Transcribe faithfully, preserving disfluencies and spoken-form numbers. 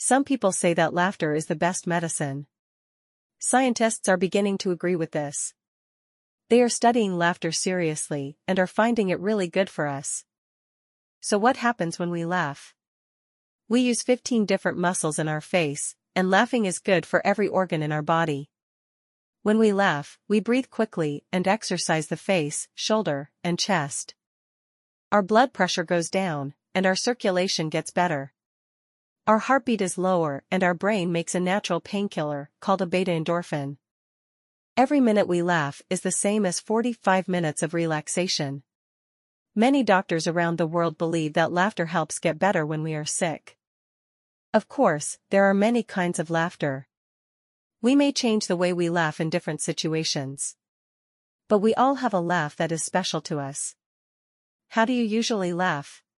Some people say that laughter is the best medicine. Scientists are beginning to agree with this. They are studying laughter seriously and are finding it really good for us. So what happens when we laugh? We use fifteen different muscles in our face, and laughing is good for every organ in our body. When we laugh, we breathe quickly and exercise the face, shoulder, and chest. Our blood pressure goes down, and our circulation gets better. Our heartbeat is lower and our brain makes a natural painkiller, called a beta-endorphin. Every minute we laugh is the same as forty-five minutes of relaxation. Many doctors around the world believe that laughter helps get better when we are sick. Of course, there are many kinds of laughter. We may change the way we laugh in different situations. But we all have a laugh that is special to us. How do you usually laugh?